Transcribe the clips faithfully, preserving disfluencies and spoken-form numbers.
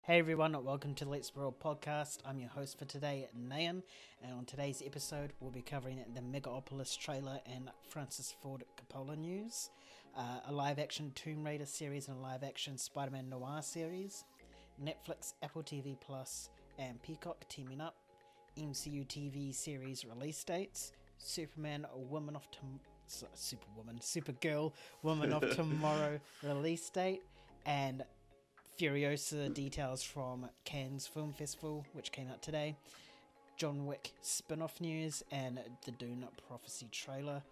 Hey everyone, welcome to Let's Roll podcast. I'm your host for today, Nayan, and on today's episode we'll be covering the Megaopolis trailer and Francis Ford Coppola news, uh, a live-action Tomb Raider series and a live-action Spider-Man Noir series, Netflix, Apple T V Plus, and Peacock teaming up, M C U T V series release dates, Superman, a Woman of Tom- Superwoman, Supergirl, Woman of Tomorrow release date, and Furiosa details from Cannes Film Festival, which came out today, John Wick spin-off news, and the Dune Prophecy trailer.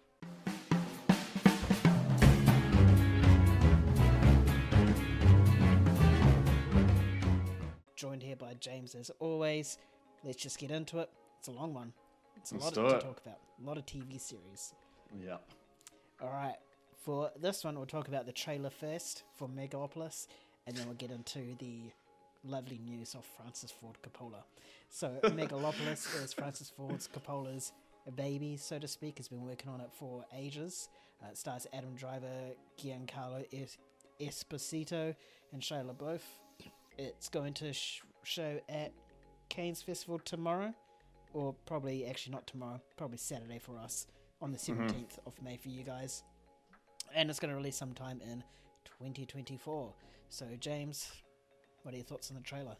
Joined here by James as always. Let's just get into it. It's a long one. It's a Let's lot do to it. talk about. A lot of T V series. Yeah. Alright, for this one we'll talk about the trailer first for Megaopolis, and then we'll get into the lovely news of Francis Ford Coppola. So, Megalopolis is Francis Ford Coppola's baby, so to speak. He's been working on it for ages. Uh, it stars Adam Driver, Giancarlo es- Esposito, and Shia LaBeouf. It's going to sh- show at Cannes Festival tomorrow, or probably, actually not tomorrow, probably Saturday for us, on the seventeenth mm-hmm. of May for you guys. And it's going to release sometime in twenty twenty-four. So, James, what are your thoughts on the trailer?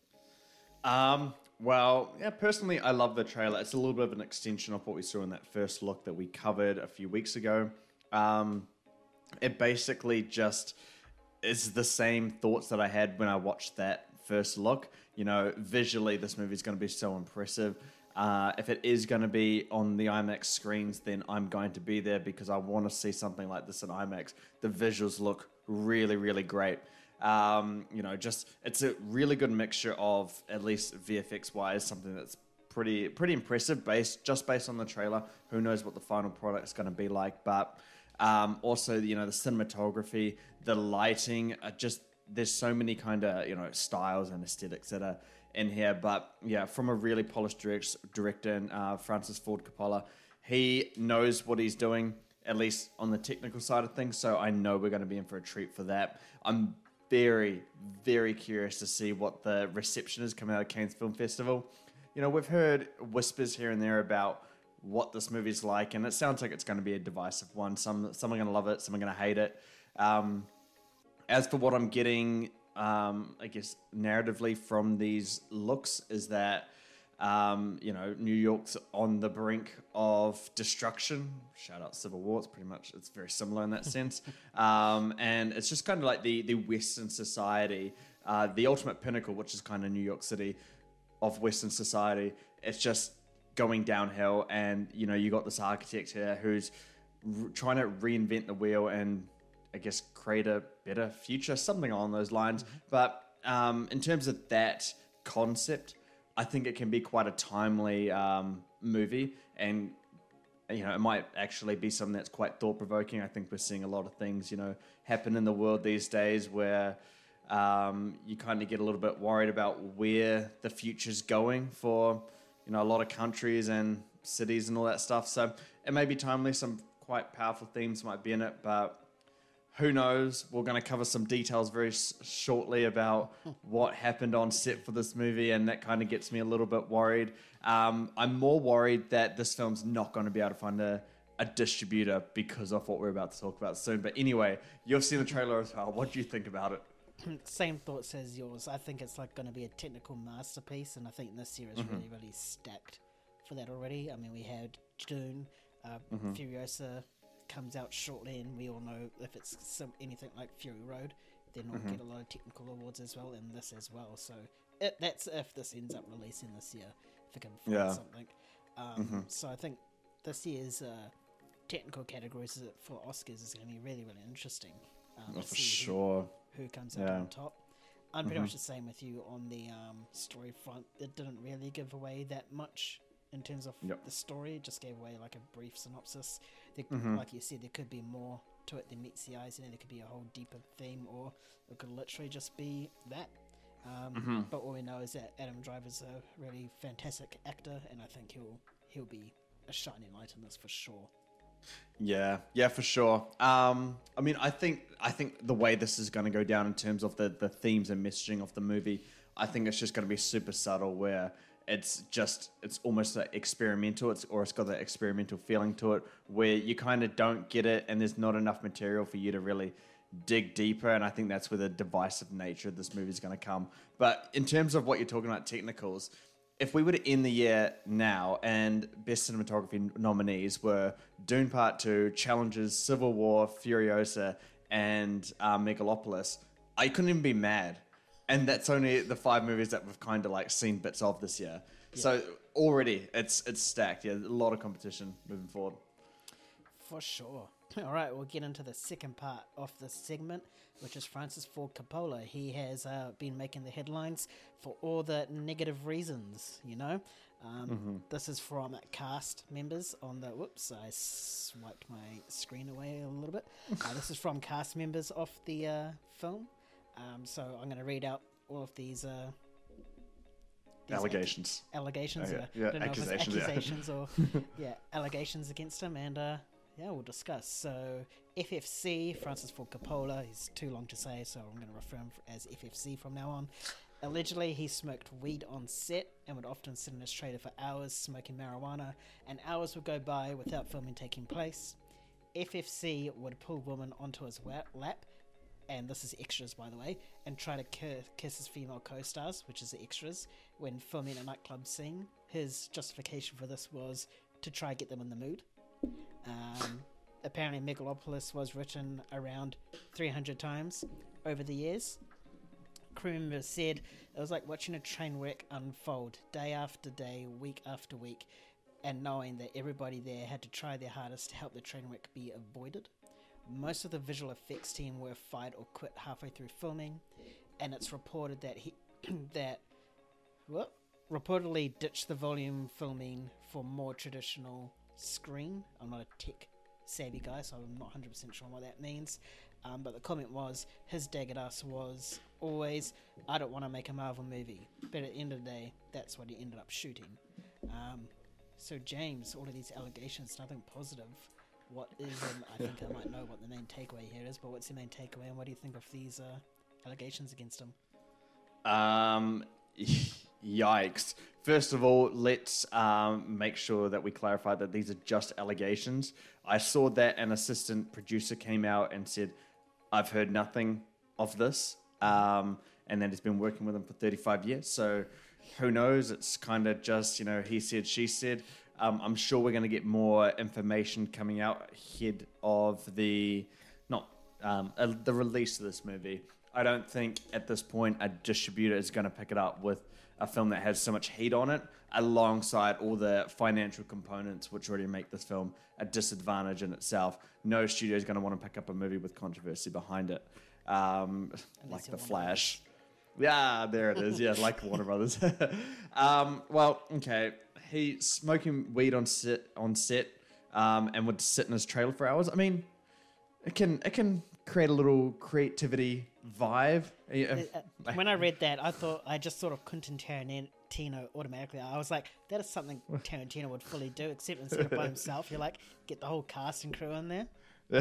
Um, well, yeah, personally, I love the trailer. It's a little bit of an extension of what we saw in that first look that we covered a few weeks ago. Um, it basically just is the same thoughts that I had when I watched that first look. You know, visually, this movie is going to be so impressive. Uh, if it is going to be on the IMAX screens, then I'm going to be there because I want to see something like this in IMAX. The visuals look really, really great. Um, you know, just it's a really good mixture of, at least V F X wise, something that's pretty pretty impressive based just based on the trailer. Who knows what the final product's going to be like, but um, also you know the cinematography, the lighting, are just there's so many kind of you know styles and aesthetics that are in here. But yeah, from a really polished direct, director, uh, Francis Ford Coppola, he knows what he's doing, at least on the technical side of things. So I know we're going to be in for a treat for that. I'm very, very curious to see what the reception is coming out of Cannes Film Festival. You know, we've heard whispers here and there about what this movie's like, and it sounds like it's going to be a divisive one. Some some are going to love it, some are going to hate it. Um, as for what I'm getting, um, I guess narratively from these looks is that um, you know New York's on the brink of destruction. Shout out Civil War. It's pretty much it's very similar in that sense, um, and it's just kind of like the the Western society, uh, the ultimate pinnacle, which is kind of New York City of Western society. It's just going downhill, and you know you got this architect here who's r- trying to reinvent the wheel and I guess create a better future, something along those lines. Mm-hmm. But um, in terms of that concept, I think it can be quite a timely um, movie, and you know it might actually be something that's quite thought-provoking. I think we're seeing a lot of things, you know, happen in the world these days where um, you kind of get a little bit worried about where the future's going for, you know, a lot of countries and cities and all that stuff. So it may be timely. Some quite powerful themes might be in it, but who knows? We're going to cover some details very s- shortly about what happened on set for this movie, and that kind of gets me a little bit worried. Um, I'm more worried that this film's not going to be able to find a, a distributor because of what we're about to talk about soon. But anyway, you've seen the trailer as well. What do you think about it? Same thoughts as yours. I think it's like going to be a technical masterpiece, and I think this year is mm-hmm. really, really stacked for that already. I mean, we had Dune, uh, mm-hmm. Furiosa comes out shortly, and we all know if it's some, anything like Fury Road, then we'll mm-hmm. get a lot of technical awards as well, and this as well. So it, that's if this ends up releasing this year, if it can find yeah. something. Um, mm-hmm. So I think this year's uh, technical categories for Oscars is going to be really, really interesting. Um, oh, for sure. Who, who comes out yeah. on top. I'm pretty mm-hmm. much the same with you on the um, story front. It didn't really give away that much in terms of yep. the story. It just gave away like a brief synopsis. There, mm-hmm. Like you said, there could be more to it than meets the eyes. You know, there could be a whole deeper theme, or it could literally just be that. Um, mm-hmm. But all we know is that Adam Driver's a really fantastic actor, and I think he'll he'll be a shining light in this for sure. Yeah, yeah, for sure. Um, I mean, I think I think the way this is going to go down in terms of the, the themes and messaging of the movie, I think it's just going to be super subtle where it's just, it's almost like experimental, it's, or it's got that experimental feeling to it where you kind of don't get it and there's not enough material for you to really dig deeper. And I think that's where the divisive nature of this movie is going to come. But in terms of what you're talking about, technicals, if we were to end the year now and best cinematography nominees were Dune Part two, Challenges, Civil War, Furiosa, and uh, Megalopolis, I couldn't even be mad. And that's only the five movies that we've kind of like seen bits of this year. Yeah. So already it's it's stacked. Yeah, a lot of competition moving forward. For sure. All right, we'll get into the second part of this segment, which is Francis Ford Coppola. He has uh, been making the headlines for all the negative reasons, you know. Um, mm-hmm. This is from cast members on the... Whoops, I swiped my screen away a little bit. Uh, this is from cast members of the uh, film. Um, so I'm going to read out all of these... Uh, these allegations. Ac- allegations, oh, yeah. yeah. I don't know accusations, if it's accusations yeah. or... yeah, allegations against him, and... Uh, Yeah, we'll discuss. So, F F C, Francis Ford Coppola, is too long to say, so I'm going to refer him as F F C from now on. Allegedly, he smoked weed on set and would often sit in his trailer for hours smoking marijuana, and hours would go by without filming taking place. F F C would pull women onto his lap, and this is extras, by the way, and try to kiss his female co-stars, which is the extras, when filming a nightclub scene. His justification for this was to try to get them in the mood. Um, apparently Megalopolis was written around three hundred times over the years. Crew members said it was like watching a train wreck unfold day after day, week after week, and knowing that everybody there had to try their hardest to help the train wreck be avoided. Most of the visual effects team were fired or quit halfway through filming, and it's reported that he that what reportedly ditched the volume filming for more traditional screen. I'm not a tech savvy guy, so I'm not one hundred percent sure what that means, um, but the comment was, his dig at us was always, I don't want to make a Marvel movie, but at the end of the day, that's what he ended up shooting. Um, so James, all of these allegations, nothing positive. What is, um, I think I might know what the main takeaway here is, but what's the main takeaway, and what do you think of these uh, allegations against him? Um, yikes. First of all, let's um, make sure that we clarify that these are just allegations. I saw that an assistant producer came out and said, I've heard nothing of this, um, and that he's been working with them for thirty-five years. So who knows? It's kind of just, you know, he said, she said. Um, I'm sure we're going to get more information coming out ahead of the, not um, uh, the release of this movie. I don't think at this point a distributor is going to pick it up with a film that has so much heat on it, alongside all the financial components which already make this film a disadvantage in itself. No studio is going to want to pick up a movie with controversy behind it, um, like The Flash. Yeah, there it is. Yeah, like Warner Brothers. um, well, okay. He smoking weed on set on set, um, and would sit in his trailer for hours. I mean, it can it can create a little creativity vibe. Uh, when I read that, I thought I just thought of Quentin Tarantino automatically. I was like, that is something Tarantino would fully do, except instead of by himself, you like get the whole cast and crew in there.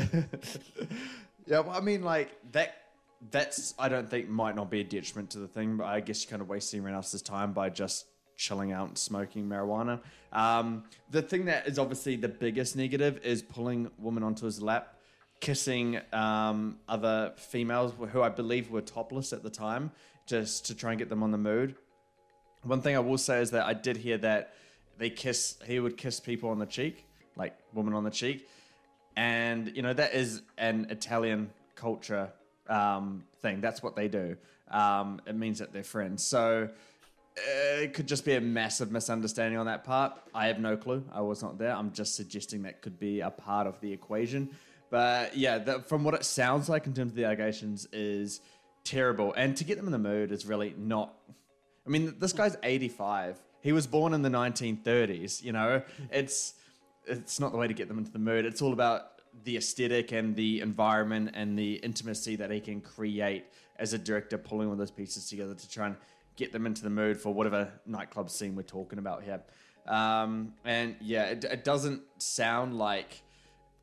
Yeah, well, I mean, like that. That's I don't think might not be a detriment to the thing, but I guess you're kind of wasting everyone else's time by just chilling out and smoking marijuana. Um, the thing that is obviously the biggest negative is pulling women onto his lap, kissing um, other females who I believe were topless at the time, just to try and get them on the mood. One thing I will say is that I did hear that they kiss. He would kiss people on the cheek, like women on the cheek, and you know that is an Italian culture um, thing. That's what they do. Um, it means that they're friends. So uh, it could just be a massive misunderstanding on that part. I have no clue. I was not there. I'm just suggesting that could be a part of the equation. But yeah, the, from what it sounds like in terms of the allegations is terrible. And to get them in the mood is really not... I mean, this guy's eighty-five. He was born in the nineteen thirties, you know? It's it's not the way to get them into the mood. It's all about the aesthetic and the environment and the intimacy that he can create as a director, pulling all those pieces together to try and get them into the mood for whatever nightclub scene we're talking about here. Um, and yeah, it, it doesn't sound like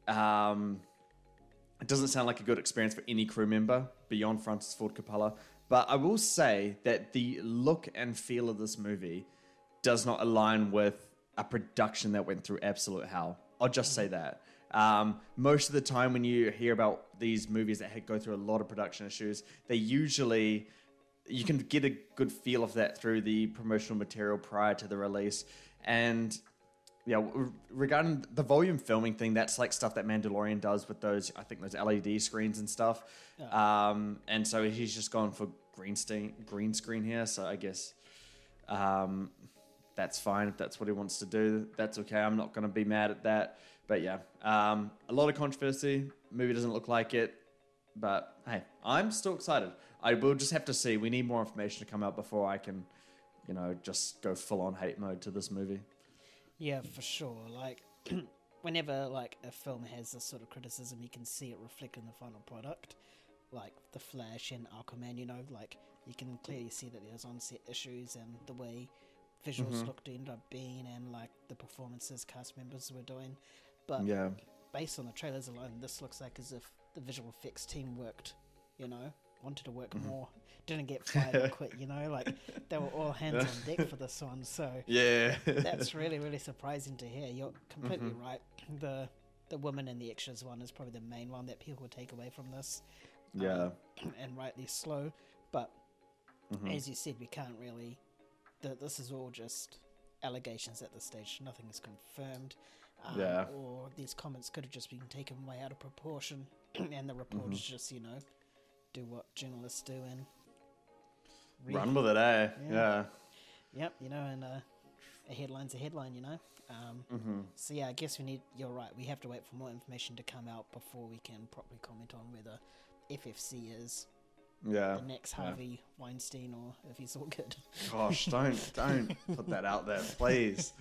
um, it doesn't sound like a good experience for any crew member beyond Francis Ford Coppola. But I will say that the look and feel of this movie does not align with a production that went through absolute hell. I'll just say that. Um, most of the time when you hear about these movies that go through a lot of production issues, they usually, you can get a good feel of that through the promotional material prior to the release. And yeah, regarding the volume filming thing, that's like stuff that Mandalorian does with those, I think those L E D screens and stuff. Yeah. Um, and so he's just gone for green, stain, green screen here. So I guess um, that's fine if that's what he wants to do. That's okay. I'm not going to be mad at that. But yeah, um, a lot of controversy. Movie doesn't look like it. But hey, I'm still excited. I will just have to see. We need more information to come out before I can, you know, just go full on hate mode to this movie. Yeah, for sure. Like, whenever like a film has this sort of criticism, you can see it reflected in the final product. Like The Flash and Aquaman, you know, like you can clearly see that there's on-set issues and the way visuals mm-hmm. looked ended up being, and like the performances cast members were doing. But yeah. based on the trailers alone, this looks like as if the visual effects team worked, you know, wanted to work mm-hmm. more, didn't get fired or quit, you know, like they were all hands on deck for this one. So yeah, that's really, really surprising to hear. You're completely mm-hmm. right. The the women and the extras one is probably the main one that people would take away from this. Yeah. Um, and rightly slow. But mm-hmm. as you said, we can't really, the, this is all just allegations at this stage. Nothing is confirmed. Um, yeah. Or these comments could have just been taken way out of proportion, and the reporters mm-hmm. just, you know, do what journalists do and read. Run with it, eh? Yeah. yeah. Yep, you know, and uh, a headline's a headline, you know. Um, mm-hmm. So yeah, I guess we need. You're right. We have to wait for more information to come out before we can properly comment on whether F F C is yeah the next Harvey yeah. Weinstein or if he's all good. Gosh, don't don't put that out there, please.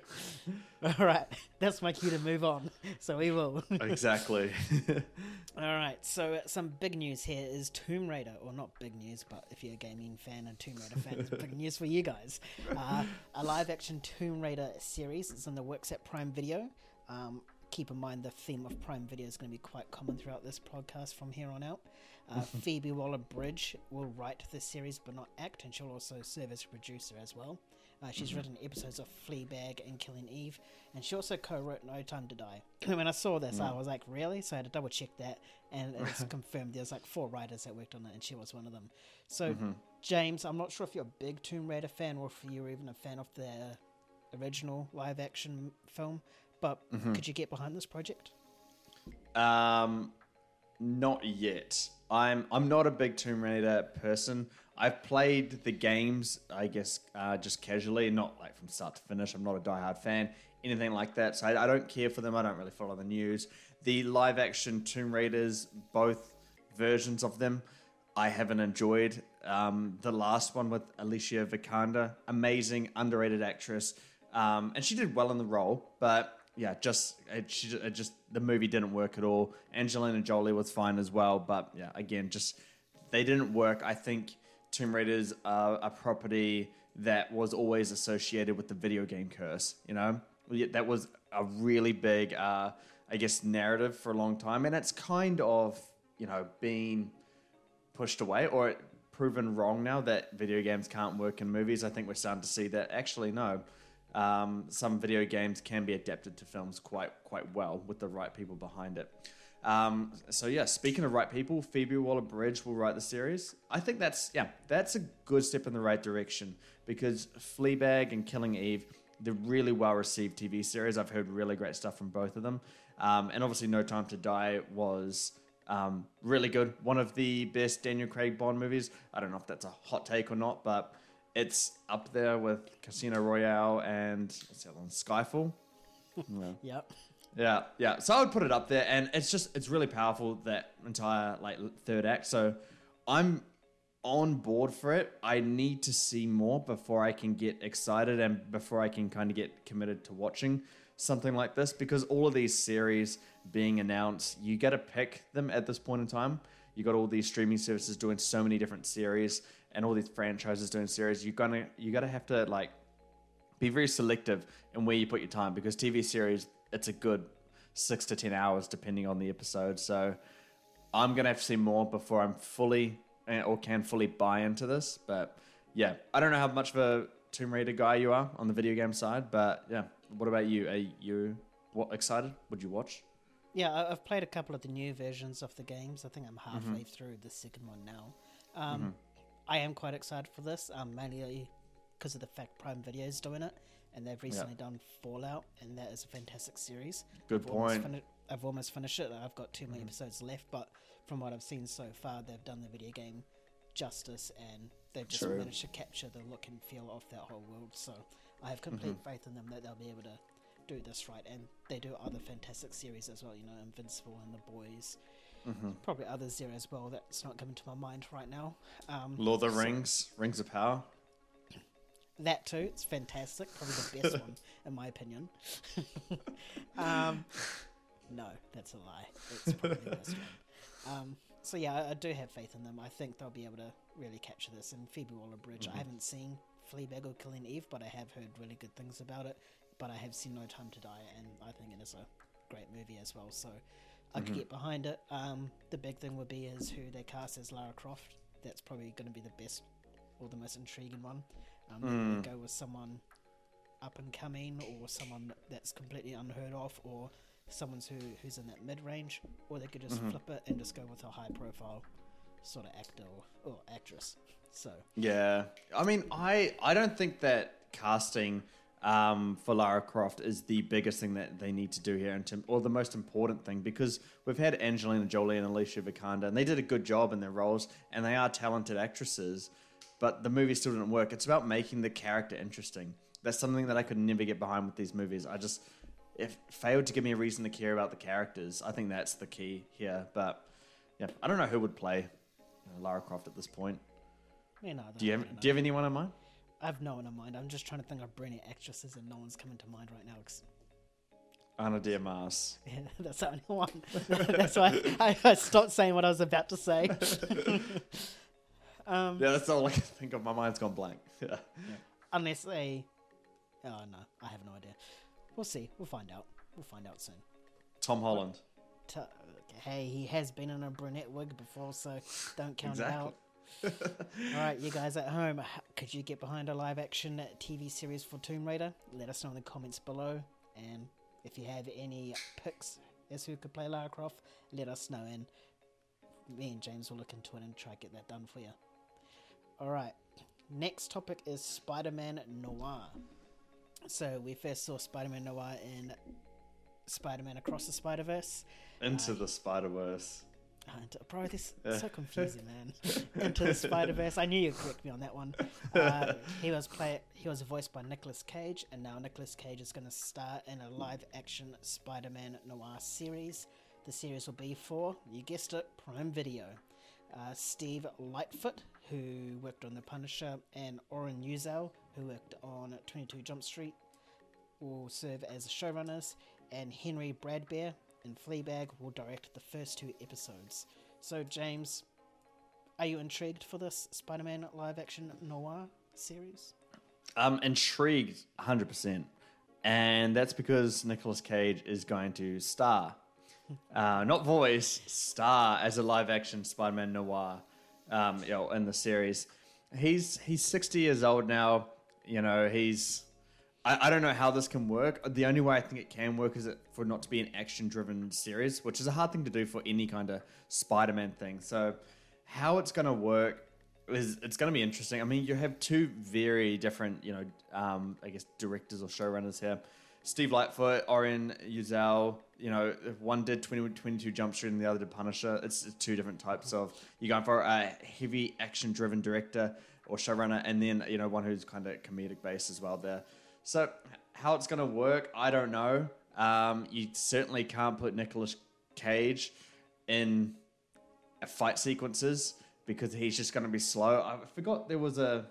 All right, that's my cue to move on. So we will. Exactly. All right, so uh, some big news here is Tomb Raider, or not big news, but if you're a gaming fan and Tomb Raider fan, it's big news for you guys. Uh, a live-action Tomb Raider series is in the works at Prime Video. Um, keep in mind the theme of Prime Video is going to be quite common throughout this podcast from here on out. Uh, Phoebe Waller-Bridge will write the series but not act, and she'll also serve as a producer as well. Uh, she's mm-hmm. written episodes of Fleabag and Killing Eve, and she also co-wrote No Time to Die. When I saw this, mm. I was like, really? So I had to double check that, and it's confirmed there's like four writers that worked on it, and she was one of them. So, mm-hmm. James, I'm not sure if you're a big Tomb Raider fan or if you're even a fan of the original live-action film, but mm-hmm. could you get behind this project? Um, not yet. I'm I'm not a big Tomb Raider person. I've played the games, I guess, uh, just casually, not like from start to finish. I'm not a diehard fan, anything like that. So I, I don't care for them. I don't really follow the news. The live-action Tomb Raiders, both versions of them, I haven't enjoyed. Um, the last one with Alicia Vikander, amazing, underrated actress, um, and she did well in the role, but yeah, just it, she, it just the movie didn't work at all. Angelina Jolie was fine as well, but yeah, again, just they didn't work. I think Tomb Raiders are a property that was always associated with the video game curse. You know, that was a really big, uh, I guess, narrative for a long time, and it's kind of you know being pushed away or proven wrong now that video games can't work in movies. I think we're starting to see that actually no. Um, some video games can be adapted to films quite quite well with the right people behind it. Um, so yeah, speaking of right people, Phoebe Waller-Bridge will write the series. I think that's yeah, that's a good step in the right direction because Fleabag and Killing Eve, they're really well received T V series. I've heard really great stuff from both of them, um, and obviously No Time to Die was um, really good. One of the best Daniel Craig Bond movies. I don't know if that's a hot take or not, but it's up there with Casino Royale and what's the other one? Skyfall. Yeah. Yep. Yeah, yeah. So I would put it up there, and it's just it's really powerful, that entire like third act. So I'm on board for it. I need to see more before I can get excited and before I can kind of get committed to watching something like this, because all of these series being announced, you got to pick them at this point in time. You got all these streaming services doing so many different series, and all these franchises doing series. You're gonna you gotta have to like be very selective in where you put your time, because T V series, it's a good six to ten hours depending on the episode. So I'm gonna have to see more before I'm fully and- or can fully buy into this. But yeah, I don't know how much of a Tomb Raider guy you are on the video game side, but yeah, what about you? Are you what excited? Would you watch? Yeah, I- I've played a couple of the new versions of the games. I think I'm halfway mm-hmm. through the second one now. Um, mm-hmm. I am quite excited for this, um, mainly because of the fact Prime Video is doing it, and they've recently yep. done Fallout, and that is a fantastic series. Good I've point. Almost fini- I've almost finished it. I've got two more mm-hmm. episodes left, but from what I've seen so far, they've done the video game justice, and they've just True. managed to capture the look and feel of that whole world. So I have complete mm-hmm. faith in them that they'll be able to do this right, and they do other fantastic series as well. You know, Invincible and The Boys. Mm-hmm. Probably others there as well. That's not coming to my mind right now. Um, Lord of the so Rings, Rings of Power. That too. It's fantastic. Probably the best one, in my opinion. um, no, that's a lie. It's probably the best one. Um, so yeah, I, I do have faith in them. I think they'll be able to really capture this. And Phoebe Waller-Bridge, mm-hmm. I haven't seen Fleabag or Killing Eve, but I have heard really good things about it. But I have seen No Time to Die, and I think it is a great movie as well. So I could mm-hmm. get behind it. Um, the big thing would be is who they cast as Lara Croft. That's probably going to be the best or the most intriguing one. Um, mm. They go with someone up and coming, or someone that's completely unheard of, or someone who who's in that mid range, or they could just mm-hmm. flip it and just go with a high profile sort of actor or, or actress. So yeah, I mean, I I don't think that casting um, for Lara Croft is the biggest thing that they need to do here, in term, or the most important thing, because we've had Angelina Jolie and Alicia Vikander, and they did a good job in their roles, and they are talented actresses. But the movie still didn't work. It's about making the character interesting. That's something that I could never get behind with these movies. I just if failed to give me a reason to care about the characters. I think that's the key here. But yeah, I don't know who would play you know, Lara Croft at this point. Me neither. Do you have Do you have anyone in mind? I have no one in mind. I'm just trying to think of brilliant actresses, and no one's coming to mind right now. Cause... Ana de Armas. Yeah, that's the only one. That's why I, I stopped saying what I was about to say. Um, yeah, that's all I can think of. My mind's gone blank. Yeah. yeah. Unless they... Oh, no. I have no idea. We'll see. We'll find out. We'll find out soon. Tom Holland. T- hey, he has been in a brunette wig before, so don't count exactly. it out. All right, you guys at home, could you get behind a live-action T V series for Tomb Raider? Let us know in the comments below. And if you have any picks as who could play Lara Croft, let us know. And me and James will look into it and try to get that done for you. Alright, next topic is Spider-Man Noir. So we first saw Spider-Man Noir in Spider-Man Across the Spider-Verse. Into uh, the Spider-Verse. Uh, bro, this is so confusing, man. Into the Spider-Verse. I knew you'd correct me on that one. Uh, he was play. He was voiced by Nicolas Cage, and now Nicolas Cage is going to star in a live-action Spider-Man Noir series. The series will be for, you guessed it, Prime Video. Uh, Steve Lightfoot, who worked on The Punisher, and Oren Uziel, who worked on twenty-two Jump Street, will serve as showrunners, and Henry Bradbeer in Fleabag will direct the first two episodes. So, James, are you intrigued for this Spider-Man live-action noir series? I'm intrigued one hundred percent, and that's because Nicolas Cage is going to star. Uh, not voice, star as a live-action Spider-Man noir, um, you know, in the series. He's he's sixty years old now. You know, he's. I, I don't know how this can work. The only way I think it can work is it for it not to be an action-driven series, which is a hard thing to do for any kind of Spider-Man thing. So, how it's going to work is it's going to be interesting. I mean, you have two very different, you know, um, I guess directors or showrunners here. Steve Lightfoot, Oren Uziel, you know, one did twenty twenty-two Jump Street and the other did Punisher. It's two different types of, you're going for a heavy action-driven director or showrunner, and then, you know, one who's kind of comedic based as well there. So how it's going to work, I don't know. Um, you certainly can't put Nicolas Cage in fight sequences because he's just going to be slow. I forgot there was a,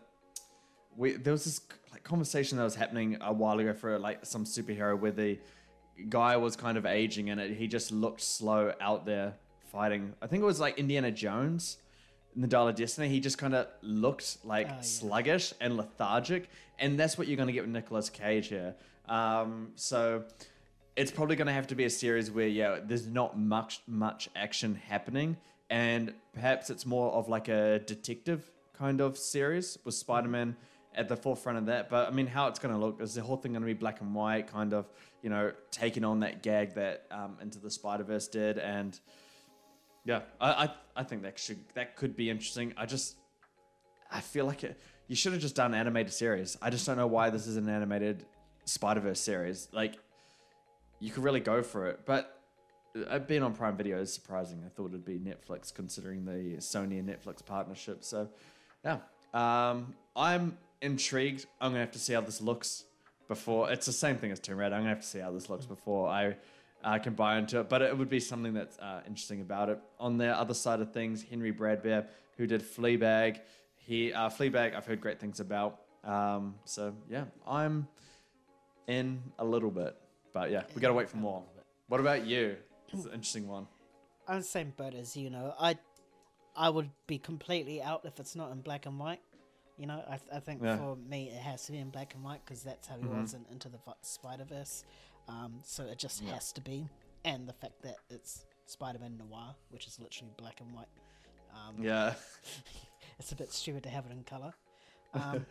we, there was this like conversation that was happening a while ago for like some superhero where the guy was kind of aging and it, he just looked slow out there fighting. I think it was like Indiana Jones in the Dial of Destiny. He just kind of looked like oh, yeah. sluggish and lethargic, and that's what you're going to get with Nicolas Cage here. Um, so it's probably going to have to be a series where yeah, there's not much much action happening, and perhaps it's more of like a detective kind of series with Spider-Man at the forefront of that. But I mean, how it's going to look, is the whole thing going to be black and white, kind of, you know, taking on that gag that um, Into the Spider-Verse did? And yeah, I, I I think that should that could be interesting. I just I feel like it, you should have just done an animated series. I just don't know why this is an animated Spider-Verse series. Like, you could really go for it, but uh, being on Prime Video is surprising. I thought it'd be Netflix, considering the Sony and Netflix partnership. So yeah, um, I'm intrigued. I'm gonna have to see how this looks before. It's the same thing as Tomb Raider. I'm gonna have to see how this looks before I uh, can buy into it. But it would be something that's uh, interesting about it. On the other side of things, Henry Bradbeer, who did Fleabag, he uh, Fleabag, I've heard great things about. Um, so yeah, I'm in a little bit. But yeah, we gotta wait for more. What about you? It's an interesting one. I'm the same boat as you know. I I would be completely out if it's not in black and white. You know, I, th- I think Yeah. for me it has to be in black and white because that's how he Mhm. was in Into the Vi- Spider-Verse. Um, so it just Yeah. has to be. And the fact that it's Spider-Man Noir, which is literally black and white. Um, Yeah. It's a bit stupid to have it in colour. Um,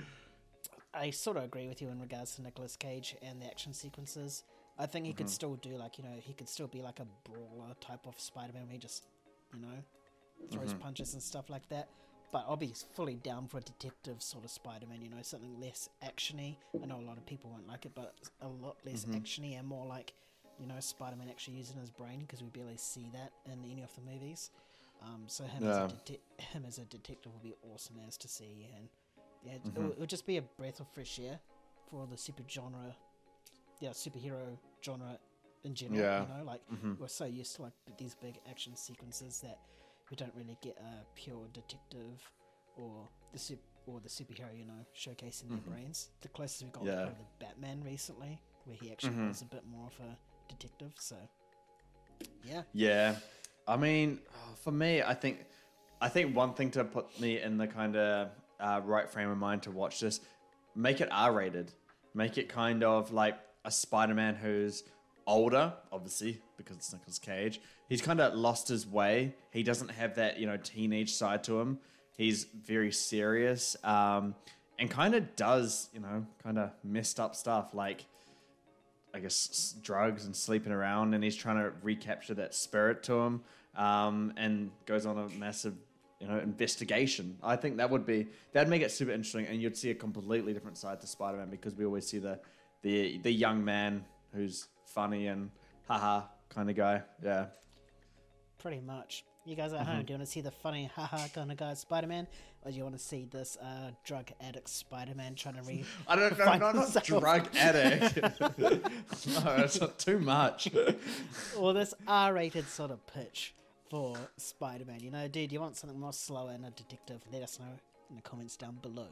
I sort of agree with you in regards to Nicolas Cage and the action sequences. I think he could still do like, you know, he could still be like a brawler type of Spider-Man where he just, you know, throws punches and stuff like that. But I'll be fully down for a detective sort of Spider-Man, you know, something less actiony. I know a lot of people won't like it, but a lot less actiony and more like, you know, Spider-Man actually using his brain, because we barely see that in any of the movies. Um, so him, Yeah. as a det- him as a detective would be awesome as to see, and yeah, it, it, would, it would just be a breath of fresh air for the super genre, yeah, superhero genre in general. Yeah. You know, like Mhm. we're so used to like these big action sequences that we don't really get a pure detective or the sup- or the superhero, you know, showcasing their brains. The closest we got was Yeah. probably the Batman recently, where he actually Mhm. was a bit more of a detective. So yeah, Yeah, I mean, for me, I think, I think one thing to put me in the kind of uh, right frame of mind to watch this, make it R-rated, make it kind of like a Spider-Man who's older, obviously because it's Nicolas Cage. He's kind of lost his way. He doesn't have that, you know, teenage side to him. He's very serious, um, and kind of does, you know, kind of messed up stuff like, I guess, s- drugs and sleeping around, and he's trying to recapture that spirit to him, um, and goes on a massive, you know, investigation. I think that would be, that'd make it super interesting, and you'd see a completely different side to Spider-Man, because we always see the the the young man who's funny and haha kind of guy. Yeah. pretty much. You guys at home, do you want to see the funny haha kind of guy Spider-Man, or do you want to see this uh, drug addict Spider-Man trying to re? I don't know, find not a himself? drug addict. No, it's not too much. Or this R-rated sort of pitch for Spider-Man. You know, dude, you want something more slower and a detective? Let us know in the comments down below.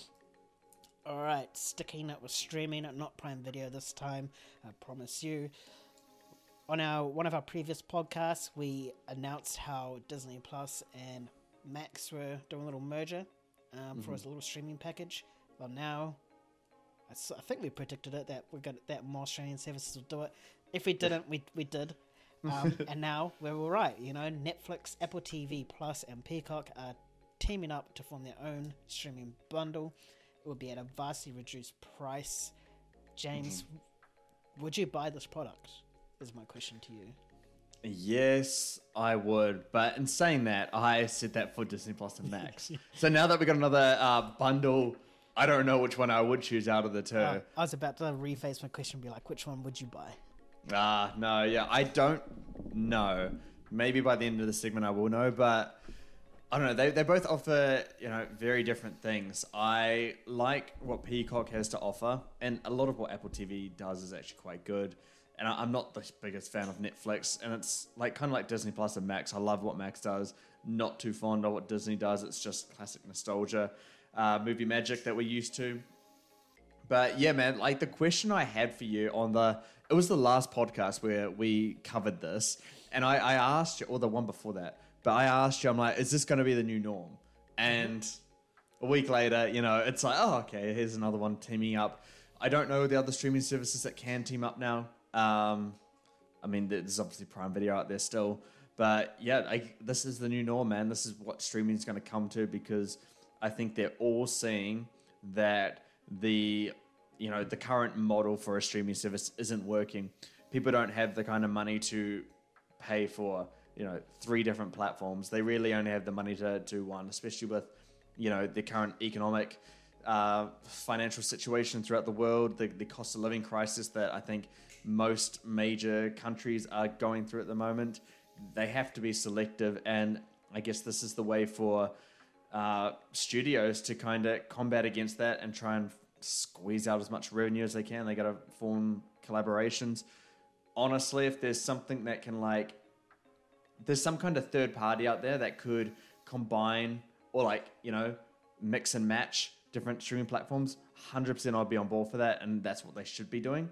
Alright, sticking it with streaming, not Prime Video this time, I promise you. On our one of our previous podcasts, we announced how Disney Plus and Max were doing a little merger um, for us, a little streaming package. Well, now, I, s- I think we predicted it, that we're going that more streaming services will do it. If we didn't, we we did. Um, and now we're all right. You know, Netflix, Apple T V Plus, and Peacock are teaming up to form their own streaming bundle. It will be at a vastly reduced price. James, would you buy this product? Is my question to you. Yes, I would. But in saying that, I said that for Disney Plus and Max. So now that we got another uh, bundle, I don't know which one I would choose out of the two. Uh, I was about to rephrase my question and be like, which one would you buy? Ah, no, yeah, I don't know. Maybe by the end of the segment I will know, but I don't know. They, they both offer, you know, very different things. I like what Peacock has to offer, and a lot of what Apple T V does is actually quite good. And I, I'm not the biggest fan of Netflix, and it's like kind of like Disney Plus and Max. I love what Max does. Not too fond of what Disney does. It's just classic nostalgia, uh, movie magic that we're used to. But yeah, man, like the question I had for you on the, it was the last podcast where we covered this, and I, I asked you, or the one before that, but I asked you, I'm like, is this going to be the new norm? And a week later, you know, it's like, oh, okay, here's another one teaming up. I don't know the other streaming services that can team up now. Um, I mean, there's obviously Prime Video out there still, But yeah, I, this is the new norm, man. This is what streaming is going to come to, because I think they're all seeing that the you know the current model for a streaming service isn't working. People don't have the kind of money to pay for you know three different platforms. They really only have the money to do one, especially with you know the current economic, uh, financial situation throughout the world, the, the cost of living crisis that I think most major countries are going through at the moment. They have to be selective, and I guess this is the way for uh, studios to kind of combat against that and try and squeeze out as much revenue as they can. They got to form collaborations. Honestly, if there's something that can like, there's some kind of third party out there that could combine or like, you know, mix and match different streaming platforms, one hundred percent I'd be on board for that, and that's what they should be doing.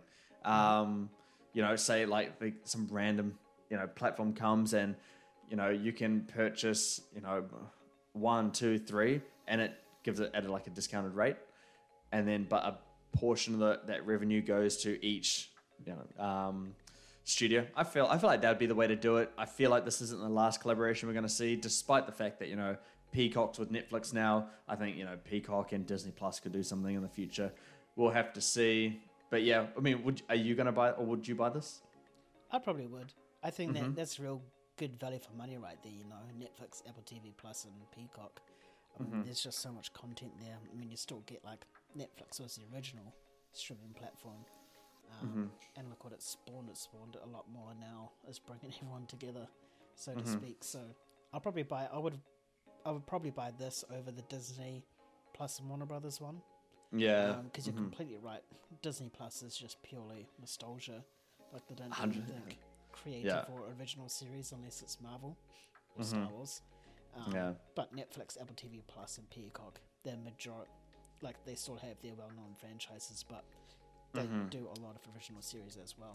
Um, you know, say like the, some random you know, platform comes and, you know, you can purchase, you know, one, two, three, and it gives it at like a discounted rate. And then, but a portion of the, that revenue goes to each, you know, um, studio. I feel, I feel like that would be the way to do it. I feel like this isn't the last collaboration we're going to see, despite the fact that, you know, Peacock's with Netflix now. I think, you know, Peacock and Disney Plus could do something in the future. We'll have to see. But yeah, I mean, would, are you going to buy it, or would you buy this? I probably would. I think Mm-hmm. that that's real good value for money right there, you know, Netflix, Apple T V Plus, and Peacock. I mean, Mm-hmm. there's just so much content there. I mean, you still get, like, Netflix was the original streaming platform. Um, Mm-hmm. And look what it spawned. It spawned a lot more now. It's bringing everyone together, so to Mm-hmm. speak. So I'll probably buy, I would I would probably buy this over the Disney Plus and Warner Brothers one. Yeah. Because you're completely right. Disney Plus is just purely nostalgia. Like, they don't do one hundred anything creative Yeah. or original series unless it's Marvel or Star Wars. Um, Yeah. But Netflix, Apple T V Plus, and Peacock, they're major, like they still have their well-known franchises, but they do a lot of original series as well.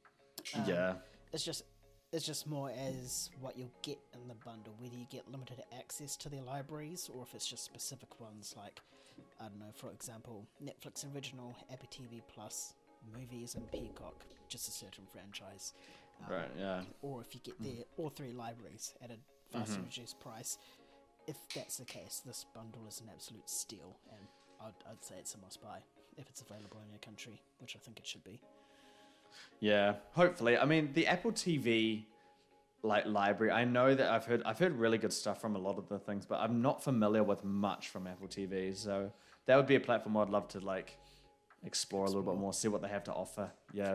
Um, Yeah. It's just it's just more as what you'll get in the bundle, whether you get limited access to their libraries or if it's just specific ones like, I don't know, for example, Netflix original, Apple T V Plus, movies, and Peacock, just a certain franchise. Um, Right, yeah. Or if you get their all three libraries at a vastly reduced price. If that's the case, this bundle is an absolute steal, and I'd, I'd say it's a must buy if it's available in your country, which I think it should be. Yeah, hopefully. I mean, the Apple T V like library, I know that I've heard I've heard really good stuff from a lot of the things, but I'm not familiar with much from Apple T V. So that would be a platform I'd love to like explore, explore. a little bit more, see what they have to offer. Yeah.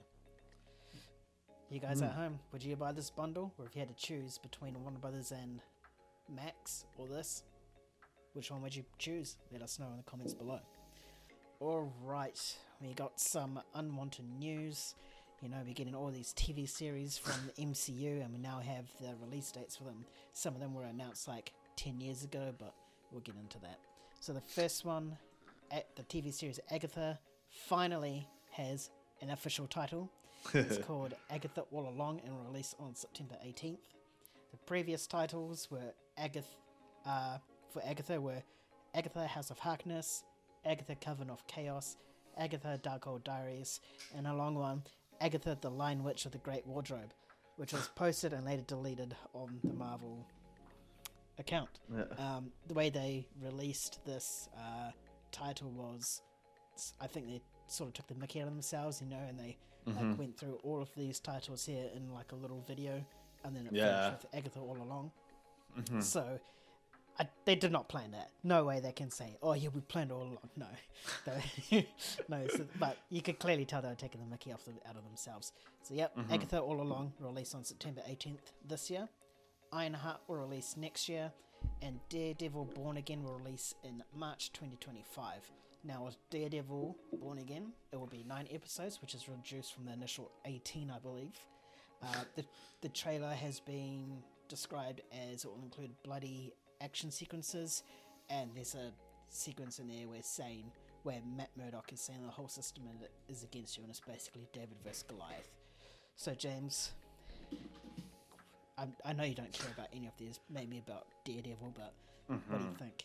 You guys Mm. at home, would you buy this bundle, or if you had to choose between Warner Brothers and Max or this, which one would you choose? Let us know in the comments below. Alright, we got some unwanted news. You know, we're getting all these T V series from the M C U, and we now have the release dates for them. Some of them were announced like ten years ago, but we'll get into that. So the first one, the T V series Agatha, finally has an official title. It's called Agatha All Along and released on September eighteenth. The previous titles were Agatha, uh, for Agatha were Agatha House of Harkness, Agatha Coven of Chaos, Agatha Darkhold Diaries, and a long one, Agatha the Lion Witch of the Great Wardrobe, which was posted and later deleted on the Marvel account. Yeah. Um, the way they released this uh, title was, I think they sort of took the mickey out of themselves, you know, and they Mm-hmm. like went through all of these titles here in like a little video, and then it Yeah. finished with Agatha All Along. Mm-hmm. So I, they did not plan that. No way they can say, "Oh yeah, we planned all along." No, They- no. So, but you could clearly tell they were taking the mickey off the, out of themselves. So yep, Mm-hmm. Agatha All Along released on September eighteenth this year. Ironheart will release next year, and Daredevil Born Again will release in March twenty twenty-five. Now, with Daredevil Born Again, it will be nine episodes, which is reduced from the initial eighteen, I believe. Uh, the the trailer has been described as it will include bloody action sequences, and there's a sequence in there where saying where Matt Murdock is saying the whole system is against you, and it's basically David versus Goliath. So, James, I, I know you don't care about any of these, maybe about Daredevil, but what do you think?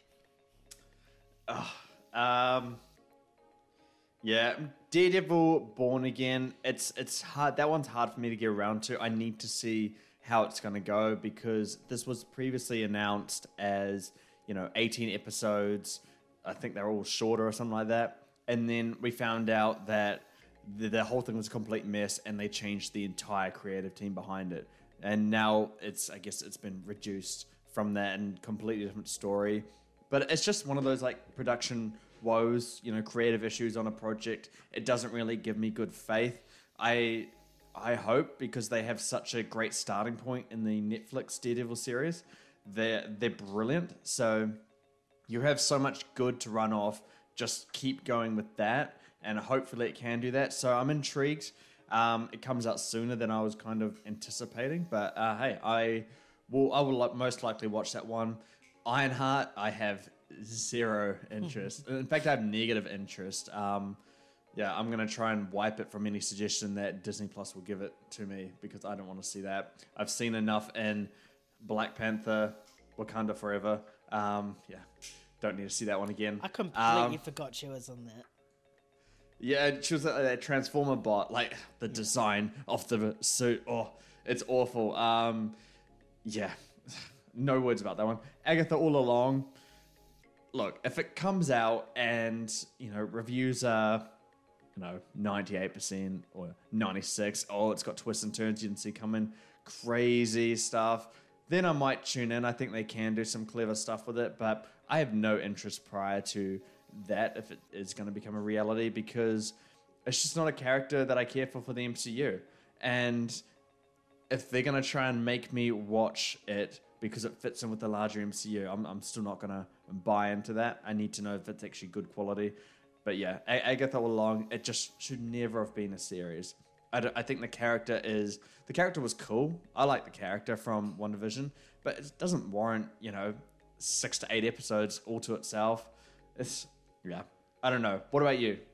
Um, yeah, Daredevil Born Again. It's it's hard. That one's hard for me to get around to. I need to see how it's going to go, because this was previously announced as, you know, eighteen episodes. I think they're all shorter or something like that. And then we found out that the, the whole thing was a complete mess, and they changed the entire creative team behind it. And now it's, I guess it's been reduced from that and completely different story. But it's just one of those like production woes, you know, creative issues on a project. It doesn't really give me good faith. I I hope, because they have such a great starting point in the Netflix Daredevil series, they're they're brilliant. So you have so much good to run off. Just keep going with that, and hopefully it can do that. So I'm intrigued. Um, it comes out sooner than I was kind of anticipating, but uh, hey, I will I will most likely watch that one. Ironheart, I have zero interest. In fact, I have negative interest. Um, yeah, I'm going to try and wipe it from any suggestion that Disney Plus will give it to me, because I don't want to see that. I've seen enough in Black Panther, Wakanda Forever. Um, yeah, don't need to see that one again. I completely um, forgot she was on that. Yeah, she was a, a Transformer bot. Like, the design of the suit, oh, it's awful. Um, yeah, no words about that one. Agatha All Along. Look, if it comes out and, you know, reviews are, you know, ninety-eight percent or ninety-six, oh, it's got twists and turns you didn't see coming, crazy stuff, then I might tune in. I think they can do some clever stuff with it, but I have no interest prior to that if it is going to become a reality, because it's just not a character that I care for for the M C U. And if they're going to try and make me watch it because it fits in with the larger M C U, I'm, I'm still not going to buy into that. I need to know if it's actually good quality. But yeah, A- Agatha All Along, it just should never have been a series. I, don't- I think the character is... The character was cool. I like the character from WandaVision, but it doesn't warrant, you know, six to eight episodes all to itself. It's... Yeah. I don't know. What about you?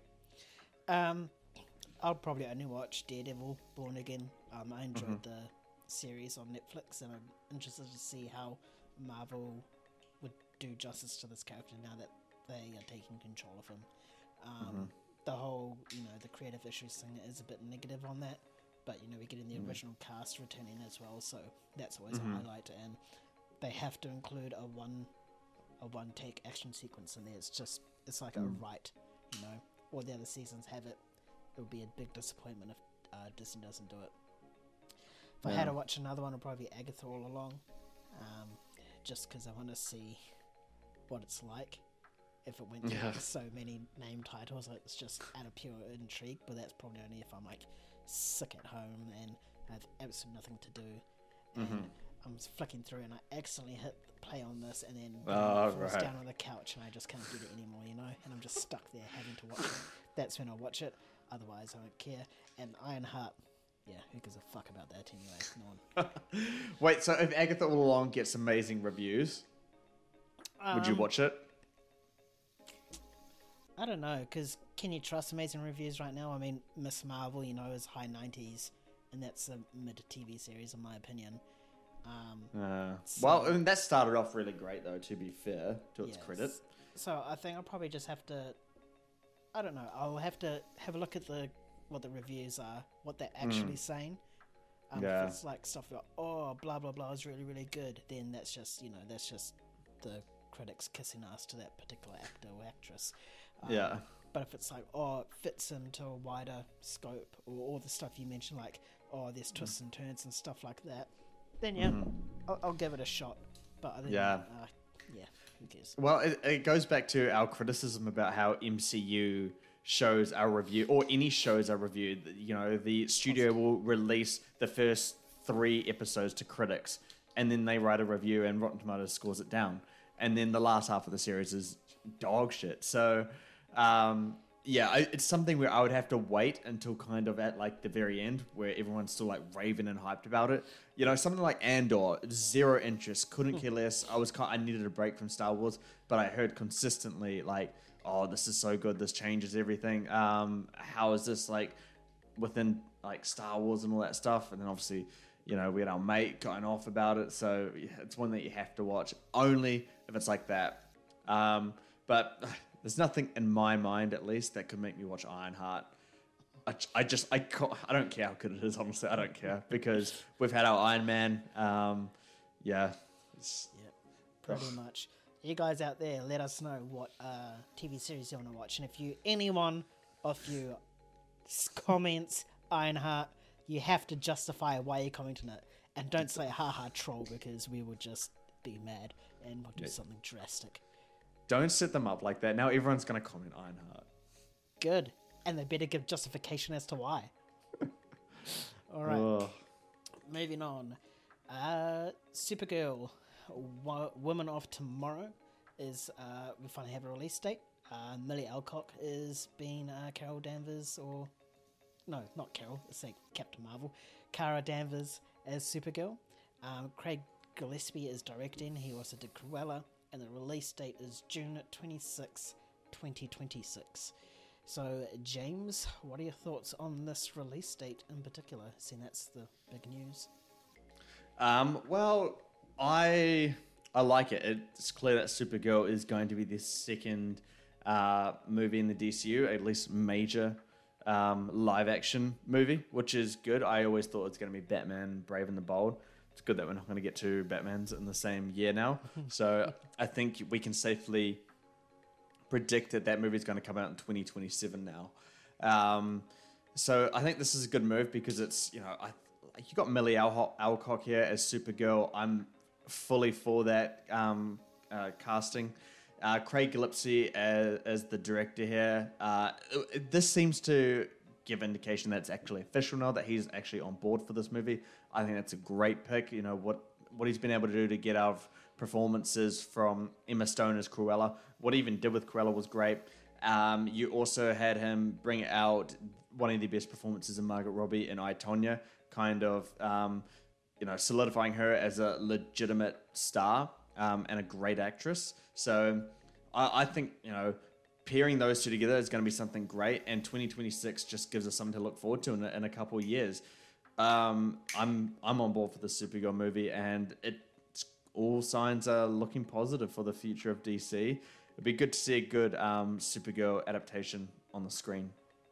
Um, I'll probably only watch Daredevil, Born Again. Um, I enjoyed Mm-hmm. the series on Netflix, and I'm interested to see how Marvel would do justice to this character now that they are taking control of him. Um, Mm-hmm. The whole, you know, the creative issues thing is a bit negative on that, but, you know, we're getting the Mm-hmm. original cast returning as well, so that's always Mm-hmm. a highlight, and they have to include a one a one take action sequence in there. It's just, it's like Mm. a right, you know. All the other seasons have it. It would be a big disappointment if uh, Disney doesn't do it. If I Yeah. had to watch another one, it'd probably be Agatha All Along, um, just because I want to see what it's like. If it went to Yeah. like so many name titles, like, it's just out of pure intrigue. But that's probably only if I'm like sick at home and I have absolutely nothing to do, and Mhm. I'm flicking through and I accidentally hit play on this, and then Oh, it falls right. down on the couch and I just can't get it anymore, you know. And I'm just stuck there having to watch it. That's when I watch it. Otherwise, I don't care. And Ironheart, yeah, who gives a fuck about that anyway? No one. Wait, so if Agatha All Along gets amazing reviews, would you Um, watch it? I don't know, because can you trust amazing reviews right now? I mean, Miss Marvel, you know, is high nineties, and that's a mid-T V series, in my opinion. Um, Uh, so- well, I mean, that started off really great, though, to be fair, to its yes. credit. So I think I'll probably just have to, I don't know, I'll have to have a look at the what the reviews are, what they're actually saying. Um, Yeah. If it's like stuff like, oh, blah, blah, blah is really, really good, then that's just, you know, that's just the critics kissing ass to that particular actor or actress. Um, Yeah. But if it's like, oh, it fits into a wider scope, or all the stuff you mentioned, like, oh, there's twists and turns and stuff like that, then yeah, I'll, I'll give it a shot. But other than Yeah. that, uh, yeah, who cares? Well, it, it goes back to our criticism about how M C U shows are reviewed, or any shows are reviewed. You know, the studio will release the first three episodes to critics, and then they write a review, and Rotten Tomatoes scores it down. And then the last half of the series is dog shit. So, um, yeah, I, it's something where I would have to wait until kind of at like the very end, where everyone's still like raving and hyped about it. You know, something like Andor, zero interest, couldn't care less. I was kind, I needed a break from Star Wars, but I heard consistently like, oh, this is so good, this changes everything. Um, how is this like within like Star Wars and all that stuff? And then obviously, you know, we had our mate going off about it, so yeah, it's one that you have to watch only if it's like that. Um, but there's nothing in my mind, at least, that could make me watch Ironheart. I, I just I can't, I don't care how good it is. Honestly, I don't care because we've had our Iron Man. Um, yeah, it's, Yeah, pretty ugh. much. You guys out there, let us know what uh, T V series you want to watch, and if you anyone of you comments Ironheart, you have to justify why you're commenting it, and don't say haha troll because we will just be mad and we'll do yeah. something drastic. Don't set them up like that. Now everyone's going to comment Ironheart. Good. And they better give justification as to why. All right. Ugh. Moving on. Uh, Supergirl, w- Woman of Tomorrow, is uh, we finally have a release date. Uh, Millie Alcock is being uh, Carol Danvers, or no, not Carol. It's like Captain Marvel. Kara Danvers as Supergirl. Um, Craig Gillespie is directing. He also did Cruella, and the release date is June twenty-sixth, twenty twenty-six. So, James, what are your thoughts on this release date in particular, seeing that's the big news? Um, well, I I like it. It's clear that Supergirl is going to be the second uh, movie in the D C U, at least major um, live-action movie, which is good. I always thought it was going to be Batman, Brave and the Bold. It's good that we're not going to get two Batmans in the same year now. So I think we can safely predict that that movie is going to come out in twenty twenty-seven now. Um, so I think this is a good move because it's, you know, I, you got Millie Al- Alcock here as Supergirl. I'm fully for that um, uh, casting. Uh, Craig Gillespie as, as the director here. Uh, it, this seems to give indication that it's actually official now, that he's actually on board for this movie. I think that's a great pick. You know, what, what he's been able to do to get out of performances from Emma Stone as Cruella. What he even did with Cruella was great. Um, you also had him bring out one of the best performances in Margot Robbie in I, Tonya, kind of, um, you know, solidifying her as a legitimate star um, and a great actress. So I, I think, you know, pairing those two together is going to be something great, and twenty twenty-six just gives us something to look forward to in a, in a couple of years. Um, I'm I'm on board for the Supergirl movie, and it all signs are looking positive for the future of D C. It'd be good to see a good um, Supergirl adaptation on the screen.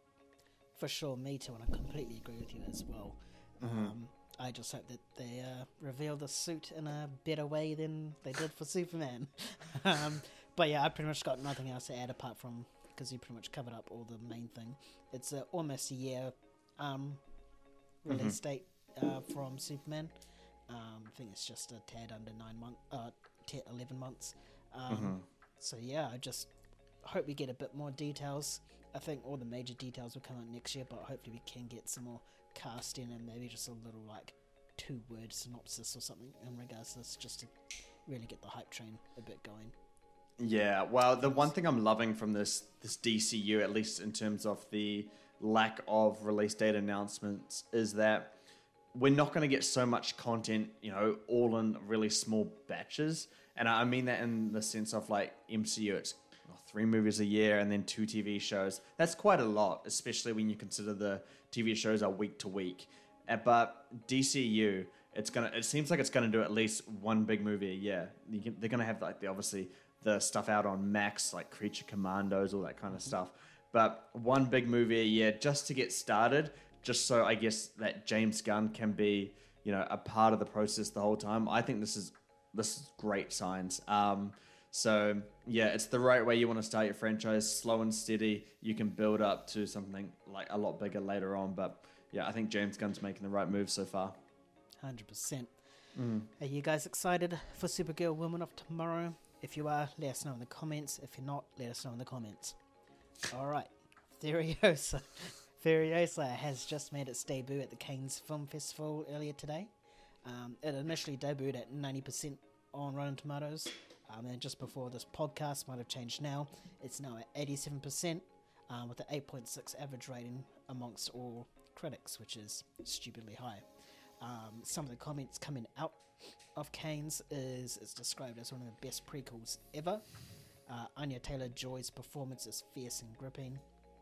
For sure, me too, and I completely agree with you as well. Mm-hmm. Um, I just hope that they uh, reveal the suit in a better way than they did for Superman. um, But yeah, I pretty much got nothing else to add apart from, because you pretty much covered up all the main thing. It's uh, almost a year um, release mm-hmm. date uh, from Superman. Um, I think it's just a tad under nine months, uh, t- eleven months. Um, mm-hmm. So yeah, I just hope we get a bit more details. I think all the major details will come out next year, but hopefully we can get some more casting and maybe just a little like two-word synopsis or something in regards to this, just to really get the hype train a bit going. Yeah, well, the one thing I'm loving from this this D C U, at least in terms of the lack of release date announcements, is that we're not going to get so much content, you know, all in really small batches. And I mean that in the sense of like M C U, it's oh, three movies a year and then two T V shows. That's quite a lot, especially when you consider the T V shows are week to week. Uh, but D C U, it's gonna. It seems like it's going to do at least one big movie a year. You can, they're going to have like the obviously. the stuff out on Max, like Creature Commandos, all that kind of stuff. But one big movie a year just to get started, just so I guess that James Gunn can be, you know, a part of the process the whole time. I think this is this is great signs. Um, so yeah, it's the right way you want to start your franchise, slow and steady. You can build up to something like a lot bigger later on. But yeah, I think James Gunn's making the right move so far. one hundred percent. Mm. Are you guys excited for Supergirl Woman of Tomorrow? If you are, let us know in the comments. If you're not, let us know in the comments. All right. Furiosa. Furiosa has just made its debut at the Cannes Film Festival earlier today. Um, it initially debuted at ninety percent on Rotten Tomatoes. Um, and just before this podcast might have changed now, it's now at eighty-seven percent um, with an eight point six average rating amongst all critics, which is stupidly high. Um, some of the comments coming out of Cannes is it's described as one of the best prequels ever. Uh, Anya Taylor-Joy's performance is fierce and gripping.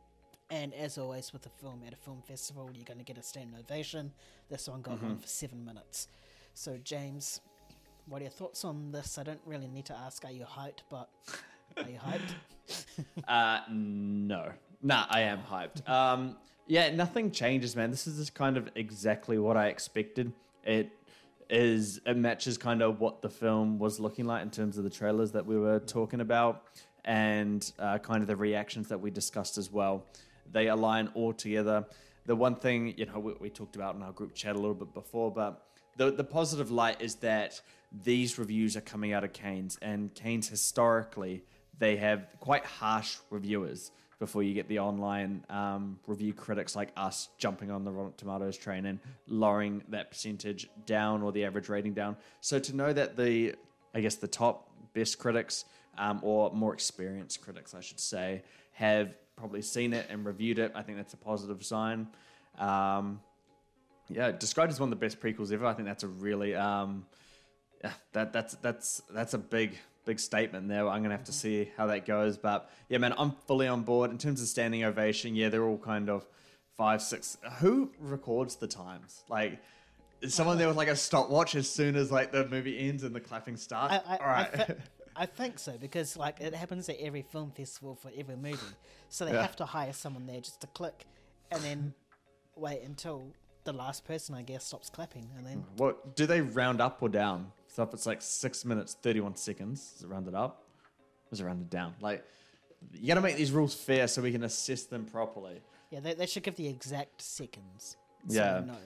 And as always with a film at a film festival, you're going to get a standing ovation. This one got mm-hmm. on for seven minutes. So James, what are your thoughts on this? I don't really need to ask, are you hyped? But are you hyped? uh, no. Nah, I am hyped. Um, Yeah, nothing changes, man. This is just kind of exactly what I expected. It is it matches kind of what the film was looking like in terms of the trailers that we were talking about, and uh, kind of the reactions that we discussed as well. They align all together. The one thing, you know, we, we talked about in our group chat a little bit before, but the the positive light is that these reviews are coming out of Cannes, and Cannes historically, they have quite harsh reviewers before you get the online um, review critics like us jumping on the Rotten Tomatoes train and lowering that percentage down or the average rating down. So to know that the, I guess the top best critics um, or more experienced critics, I should say, have probably seen it and reviewed it, I think that's a positive sign. Um, yeah, described as one of the best prequels ever. I think that's a really, um, yeah, that that's that's that's a big. Big statement there. I'm going to have to see how that goes. But yeah, man, I'm fully on board. In terms of standing ovation, yeah, they're all kind of five, six. Who records the times? Like, is someone there with like a stopwatch as soon as like the movie ends and the clapping starts? I, I, all right. I, th- I think so, because like it happens at every film festival for every movie. So they Yeah. have to hire someone there just to click and then wait until the last person, I guess, stops clapping. And then What do they round up or down? So if it's like six minutes, thirty-one seconds, is it rounded up? Or is it rounded down? Like, you got to make these rules fair so we can assess them properly. yeah, they, they should give the exact seconds. So Yeah. we know.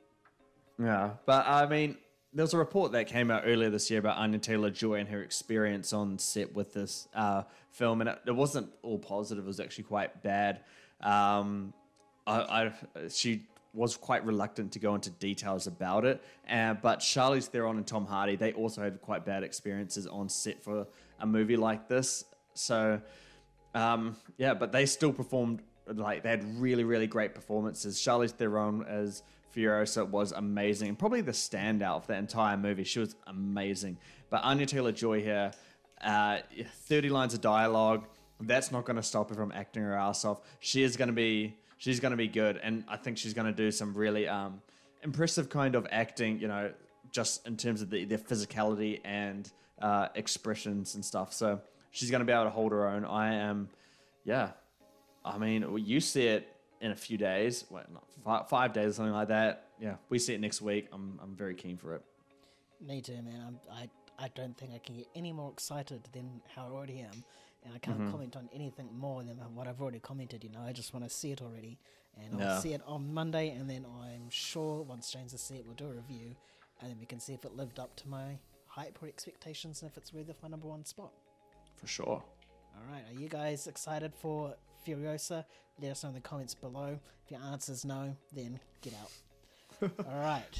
Yeah, but I mean, there was a report that came out earlier this year about Anya Taylor-Joy and her experience on set with this uh, film, and it, it wasn't all positive. It was actually quite bad. Um, I, I she was quite reluctant to go into details about it, uh, but Charlize Theron and Tom Hardy, they also had quite bad experiences on set for a movie like this. So, um, yeah, but they still performed, like, they had really, really great performances. Charlize Theron as Furiosa was amazing, probably the standout for the entire movie. She was amazing. But Anya Taylor-Joy here, uh, thirty lines of dialogue, that's not going to stop her from acting her ass off. She is going to be... She's going to be good, and I think she's going to do some really um, impressive kind of acting, you know, just in terms of the, their physicality and uh, expressions and stuff. So she's going to be able to hold her own. I am, yeah. I mean, you see it in a few days, well, not five, five days or something like that. Yeah, we see it next week. I'm I'm very keen for it. Me too, man. I'm, I I don't think I can get any more excited than how I already am. And I can't Mm-hmm. comment on anything more than what I've already commented, you know. I just want to see it already. And I'll Yeah. see it on Monday, and then I'm sure once James has seen it, we'll do a review, and then we can see if it lived up to my hype or expectations and if it's worth my number one spot. For sure. All right, are you guys excited for Furiosa? Let us know in the comments below. If your answer's no, then get out. All right,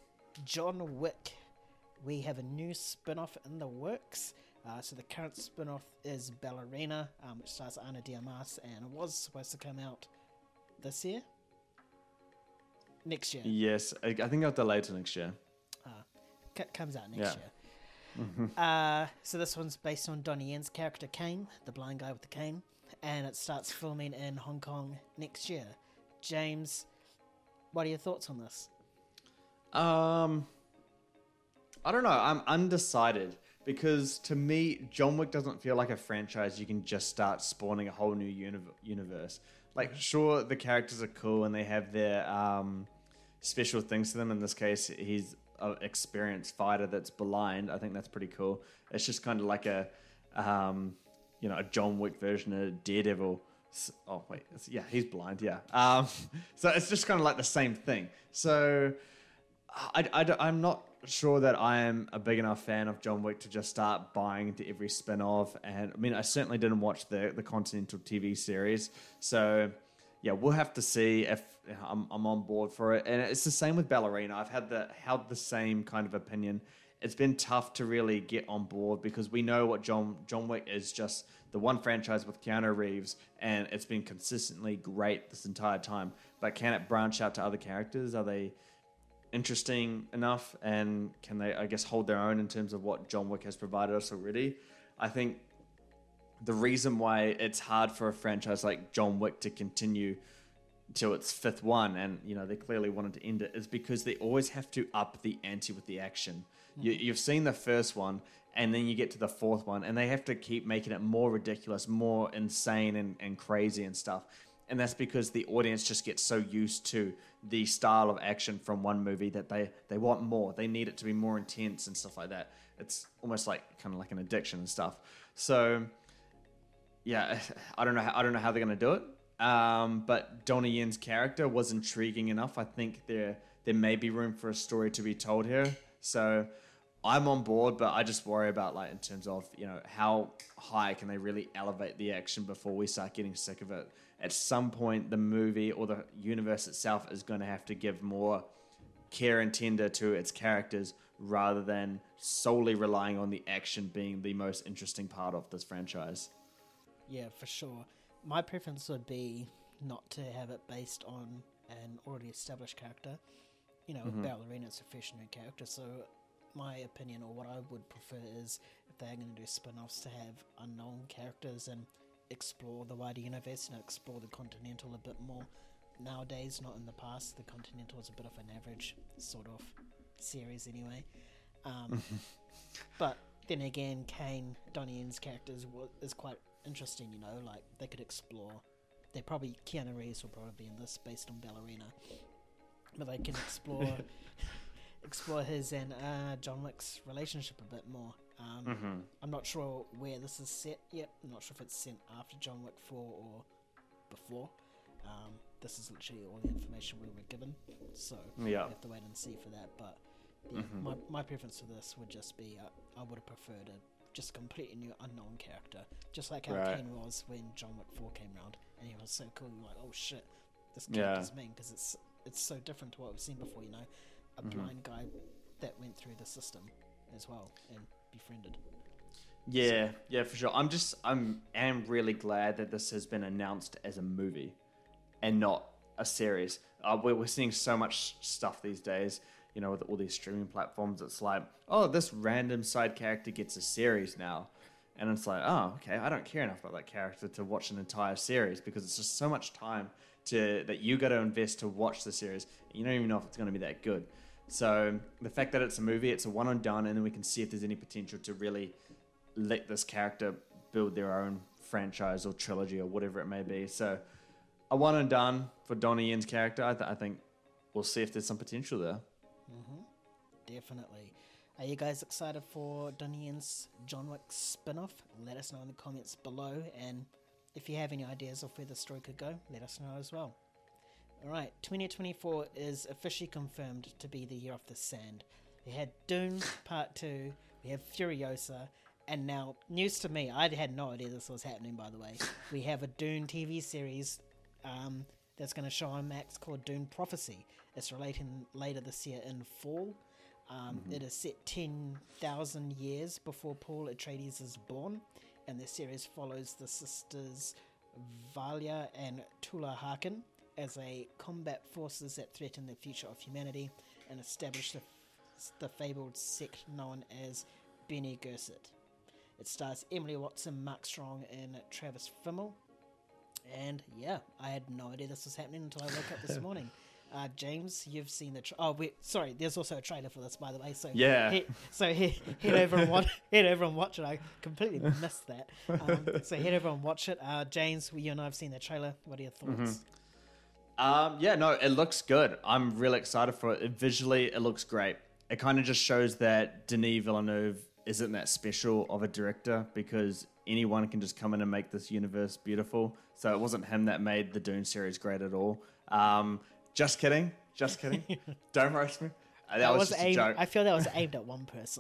John Wick. We have a new spin-off in the works. Uh, so the current spin-off is Ballerina, um, which stars Ana de Armas, and it was supposed to come out this year? Next year. Yes, I, I think I'll delay to next year. Uh, c- comes out next Yeah. year. Uh, so this one's based on Donnie Yen's character Kane, the blind guy with the cane, and it starts filming in Hong Kong next year. James, what are your thoughts on this? Um, I don't know. I'm undecided. Because to me, John Wick doesn't feel like a franchise you can just start spawning a whole new uni- universe. Like, sure, the characters are cool and they have their um, special things to them. In this case, he's an experienced fighter that's blind. I think that's pretty cool. It's just kind of like a, um, you know, a John Wick version of Daredevil. Oh, wait. It's, yeah, he's blind, yeah. Um, so it's just kind of like the same thing. So I, I, I'm not sure that I am a big enough fan of John Wick to just start buying into every spin-off. And I mean, I certainly didn't watch the, the Continental T V series. So yeah, we'll have to see if I'm, I'm on board for it. And it's the same with Ballerina. I've had the held the same kind of opinion. It's been tough to really get on board because we know what John John Wick is, just the one franchise with Keanu Reeves, and it's been consistently great this entire time. But can it branch out to other characters? Are they interesting enough, and can they, I guess, hold their own in terms of what John Wick has provided us already? I think the reason why it's hard for a franchise like John Wick to continue till its fifth one, and you know they clearly wanted to end it, is because they always have to up the ante with the action. You, you've seen the first one, and then you get to the fourth one, and they have to keep making it more ridiculous, more insane and, and crazy and stuff. And that's because the audience just gets so used to the style of action from one movie that they, they want more. They need it to be more intense and stuff like that. It's almost like kind of like an addiction and stuff. So, yeah, I don't know. How, I don't know how they're going to do it. Um, but Donnie Yen's character was intriguing enough. I think there there may be room for a story to be told here. So I'm on board, but I just worry about like in terms of, you know, how high can they really elevate the action before we start getting sick of it. At some point, the movie or the universe itself is going to have to give more care and tender to its characters rather than solely relying on the action being the most interesting part of this franchise. Yeah, for sure. My preference would be not to have it based on an already established character. You know, mm-hmm. Ballerina's a fresh new character, so my opinion, or what I would prefer, is if they're going to do spin-offs, to have unknown characters and explore the wider universe, you know, explore the Continental a bit more. Nowadays, not in the past, the Continental is a bit of an average sort of series anyway. Um, but then again, Kane, Donnie Yen's characters is quite interesting, you know, like they could explore. They probably Keanu Reeves will probably be in this based on Ballerina, but they can explore explore his and uh, John Wick's relationship a bit more. Um, mm-hmm. I'm not sure where this is set yet. I'm not sure if it's set after John Wick four or before. Um, this is literally all the information we were given, so yeah. we have to wait and see for that. But yeah, mm-hmm. my my preference for this would just be uh, I would have preferred a just completely new unknown character, just like how right. Kane was when John Wick four came around, and he was so cool. You're like, oh shit, this character's yeah. mean, because it's it's so different to what we've seen before. You know, a mm-hmm. blind guy that went through the system as well and befriended. Yeah, so. yeah, for sure. I'm just I'm am really glad that this has been announced as a movie and not a series. Uh, we're we're seeing so much stuff these days. You know, with all these streaming platforms, it's like, oh, this random side character gets a series now. And it's like, oh, okay, I don't care enough about that character to watch an entire series, because it's just so much time to that you got to invest to watch the series. You don't even know if it's going to be that good. So the fact that it's a movie, it's a one and done, and then we can see if there's any potential to really let this character build their own franchise or trilogy or whatever it may be. So a one and done for Donnie Yen's character. I, th- I think we'll see if there's some potential there. Mm-hmm. Definitely. Are you guys excited for Donnie Yen's John Wick spin-off? Let us know in the comments below, and if you have any ideas of where the story could go, let us know as well. Alright, twenty twenty-four is officially confirmed to be the year of the sand. We had Dune Part two, we have Furiosa, and now, news to me, I had no idea this was happening, by the way. We have a Dune T V series um, that's going to show on Max called Dune Prophecy. It's relating later this year in fall. Um, mm-hmm. It is set ten thousand years before Paul Atreides is born, and the series follows the sisters Valia and Tula Harkin as they combat forces that threaten the future of humanity and establish the, the fabled sect known as Bene Gesserit. It stars Emily Watson, Mark Strong, and Travis Fimmel. And yeah, I had no idea this was happening until I woke up this morning. Uh, James, you've seen the... Tra- oh, wait, sorry, there's also a trailer for this, by the way. So yeah. He, so he, head over and watch. Head over and watch it. I completely missed that. Um, so head over and watch it. Uh, James, you and I have seen the trailer. What are your thoughts? Mm-hmm. Um, yeah, no, it looks good. I'm really excited for it. Visually, it looks great. It kind of just shows that Denis Villeneuve isn't that special of a director, because anyone can just come in and make this universe beautiful. So it wasn't him that made the Dune series great at all. Um, just kidding. Just kidding. Don't roast me. That, that was, was just aimed, a joke. I feel that was aimed at one person.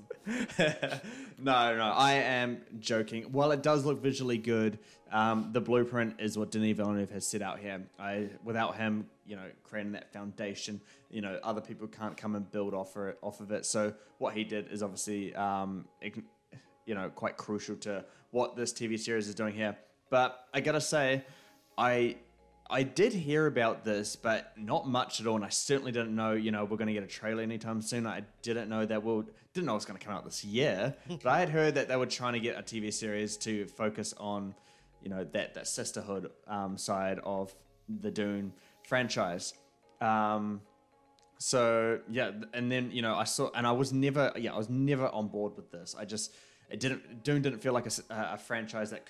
no, no, I am joking. While it does look visually good, um, the blueprint is what Denis Villeneuve has set out here. I, without him, you know, creating that foundation, you know, other people can't come and build off of it. Off of it. So what he did is obviously, um, you know, quite crucial to what this T V series is doing here. But I gotta say, I. I did hear about this, but not much at all, and I certainly didn't know, you know, we're going to get a trailer anytime soon. I didn't know that we'll, didn't know it was going to come out this year, but I had heard that they were trying to get a T V series to focus on, you know, that, that sisterhood um, side of the Dune franchise. Um, so, yeah, and then, you know, I saw, and I was never, yeah, I was never on board with this. I just, it didn't, Dune didn't feel like a, a franchise that could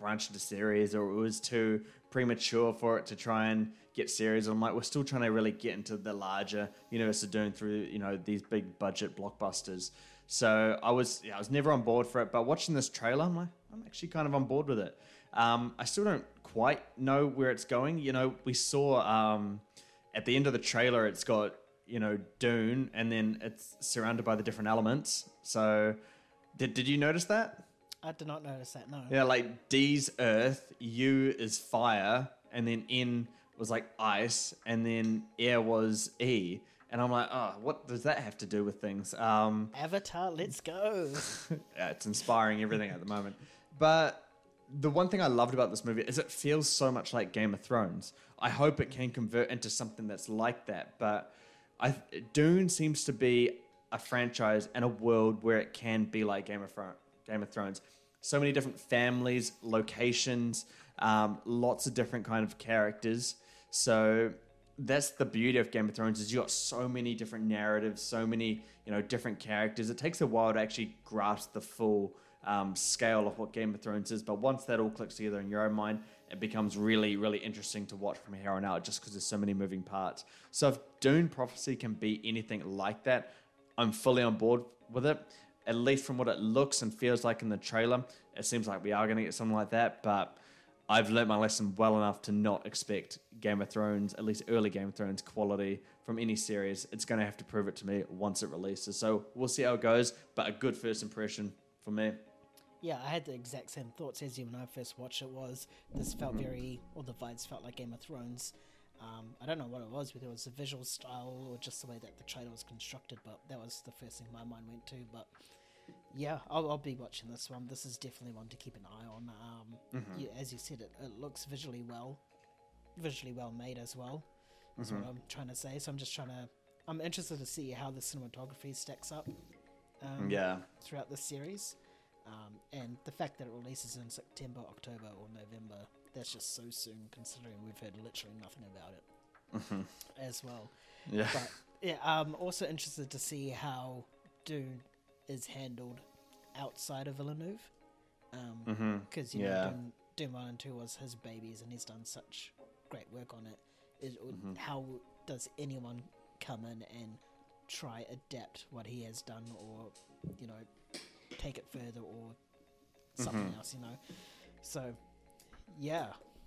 branch into series, or it was too premature for it to try and get series. I'm like, we're still trying to really get into the larger universe of Dune through, you know, these big budget blockbusters. So I was, yeah, I was never on board for it. But watching this trailer, I'm like, I'm actually kind of on board with it. Um, I still don't quite know where it's going. You know, we saw um, at the end of the trailer, it's got, you know, Dune, and then it's surrounded by the different elements. So did did you notice that? I did not notice that, no. Yeah, like D's earth, U is fire, and then N was like ice, and then air was E. And I'm like, oh, what does that have to do with things? Um, Avatar, let's go. yeah, it's inspiring everything at the moment. But the one thing I loved about this movie is it feels so much like Game of Thrones. I hope it can convert into something that's like that. But I, Dune seems to be a franchise and a world where it can be like Game of, Thro- Game of Thrones. So many different families, locations, um, lots of different kind of characters. So that's the beauty of Game of Thrones, is you got so many different narratives, so many, you know, different characters. It takes a while to actually grasp the full um, scale of what Game of Thrones is, but once that all clicks together in your own mind, it becomes really, really interesting to watch from here on out, just because there's so many moving parts. So if Dune Prophecy can be anything like that, I'm fully on board with it. At least from what it looks and feels like in the trailer, it seems like we are going to get something like that, but I've learnt my lesson well enough to not expect Game of Thrones, at least early Game of Thrones quality from any series. It's going to have to prove it to me once it releases. So we'll see how it goes, but a good first impression for me. Yeah, I had the exact same thoughts as you when I first watched it. Was this felt mm-hmm. very, or the vibes felt like Game of Thrones. Um, I don't know what it was, whether it was the visual style or just the way that the trailer was constructed, but that was the first thing my mind went to. But yeah, I'll, I'll be watching this one. This is definitely one to keep an eye on. Um, mm-hmm. you, as you said, it, it looks visually well, visually well made as well. That's mm-hmm. what I'm trying to say. So I'm just trying to, I'm interested to see how the cinematography stacks up um, yeah. throughout this series. Um, and the fact that it releases in September, October, or November, that's just so soon, considering we've heard literally nothing about it mm-hmm. as well. Yeah. But yeah, I'm also interested to see how Dune is handled outside of Villeneuve. Because, um, mm-hmm. you yeah. know, Dune, Dune one and two was his babies, and he's done such great work on it. Is, mm-hmm. How does anyone come in and try adapt what he has done, or, you know, take it further, or something mm-hmm. else, you know? So, yeah.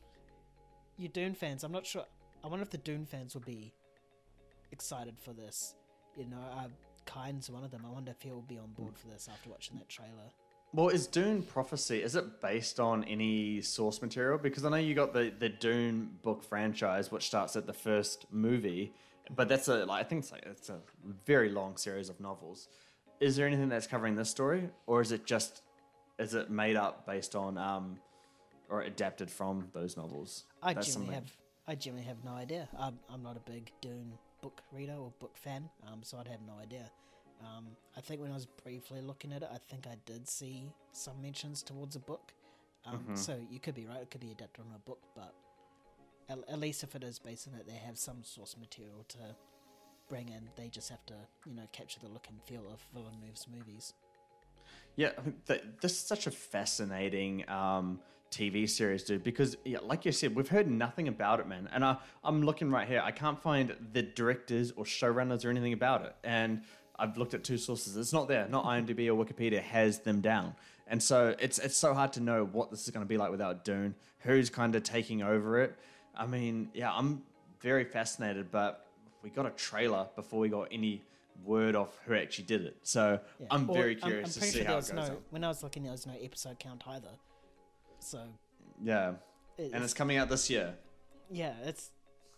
You Dune fans, I'm not sure. I wonder if the Dune fans will be excited for this. You know, uh, Kyne's one of them. I wonder if he'll be on board for this after watching that trailer. Well, is Dune Prophecy, is it based on any source material? Because I know you got the, the Dune book franchise, which starts at the first movie, but that's a, like, I think it's like, it's a very long series of novels. Is there anything that's covering this story, or is it just, is it made up based on, um, or adapted from those novels? I that's genuinely something. have, I genuinely have no idea. I'm, I'm not a big Dune book reader or book fan, um, so I'd have no idea. Um, I think when I was briefly looking at it, I think I did see some mentions towards a book. Um, mm-hmm. So you could be right; it could be adapted on a book, but at, at least if it is based on it, they have some source material to bring in. They just have to, you know, capture the look and feel of Villeneuve's movies. Yeah, I mean, th- this is such a fascinating um, T V series, dude, because, yeah, like you said, we've heard nothing about it, man. And I, I'm looking right here. I can't find the directors or showrunners or anything about it. And I've looked at two sources. It's not there. Not IMDb or Wikipedia has them down. And so it's it's so hard to know what this is going to be like without Dune. Who's kind of taking over it? I mean, yeah, I'm very fascinated, but we got a trailer before we got any word of who actually did it. So yeah. I'm very or, curious I'm, I'm to see sure how it goes. No, when I was looking, there was no episode count either. So yeah, it, and it's, it's coming out this year. Yeah, it's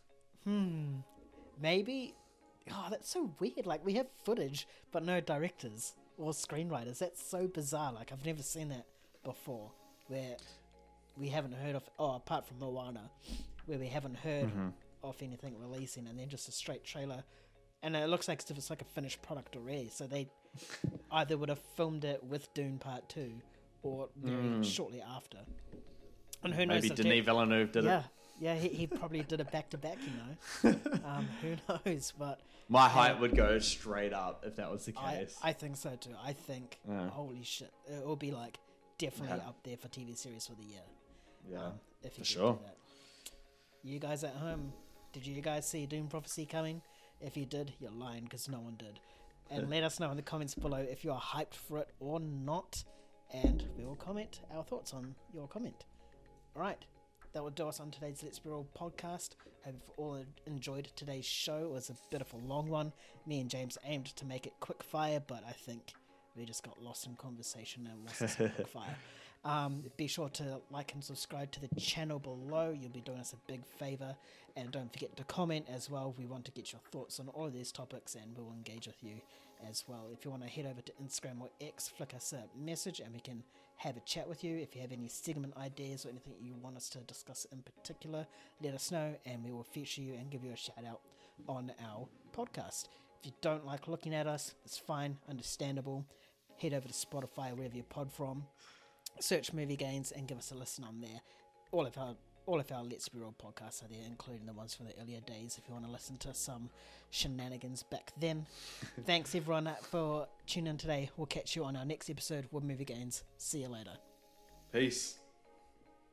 hmm maybe. Oh, that's so weird. Like, we have footage, but no directors or screenwriters. That's so bizarre. Like, I've never seen that before, where we haven't heard of, oh, apart from Moana, where we haven't heard mm-hmm. of anything releasing, and then just a straight trailer. And it looks like it's like a finished product already. So they either would have filmed it with Dune Part two, or very mm. shortly after. And who knows? Maybe Denis Villeneuve did yeah. it. Yeah, he, he probably did it back to back, you know. Um, who knows? But my height um, would go straight up if that was the case. I, I think so too. I think, yeah. holy shit, it will be like definitely yeah. up there for T V series for the year. Yeah, um, if you for did sure. do that. You guys at home, did you guys see Doom Prophecy coming? If you did, you're lying because no one did. And let us know in the comments below if you are hyped for it or not, and we will comment our thoughts on your comment. Alright, that will do us on today's Let's Be Real podcast. Hope you've all enjoyed today's show. It was a bit of a long one. Me and James aimed to make it quick fire, but I think we just got lost in conversation and lost us in quick fire. Um, be sure to like and subscribe to the channel below. You'll be doing us a big favour. And don't forget to comment as well. We want to get your thoughts on all of these topics, and we'll engage with you as well. If you want to head over to Instagram or X, flick us a message and we can have a chat with you. If you have any segment ideas or anything you want us to discuss in particular, let us know and we will feature you and give you a shout out on our podcast. If you don't like looking at us, it's fine, understandable. Head over to Spotify, wherever you pod from, search Movie Gains and give us a listen on there. All of our all of our Let's Be Real podcasts are there, including the ones from the earlier days if you want to listen to some shenanigans back then. Thanks everyone for tuning in today. We'll catch you on our next episode with Movie Gains. See you later. Peace.